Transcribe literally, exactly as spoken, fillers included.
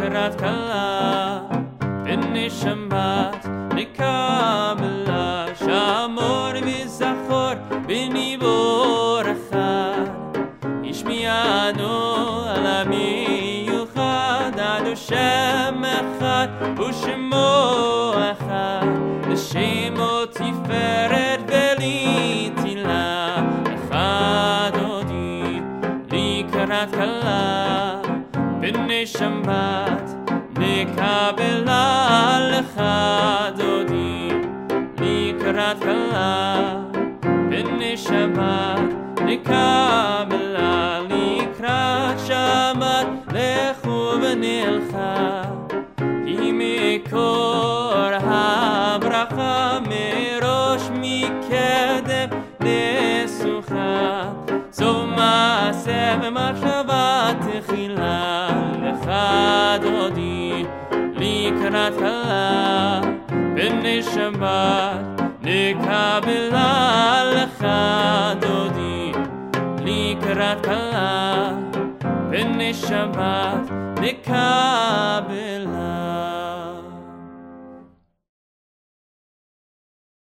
לקראת כלה ונשמת נקבלה שמור וזכור בניבור אחד השמיענו על המיוחד עד שם אחד ושמו אחד לשמו תפארת ולתהילה אחד עודי לקראת כלה ונשמת נקבלה לך דודי לקראת כלה ונשמת נקבלה לקראת שבת לכו ונלכה כי מקור הברכה מראש מקדם נסוכה זו מעשה ומחשבה תחילה לך דודי לקראת כלה ונשמת נקבלה לך דודי לקראת כלה ונשמת נקבלה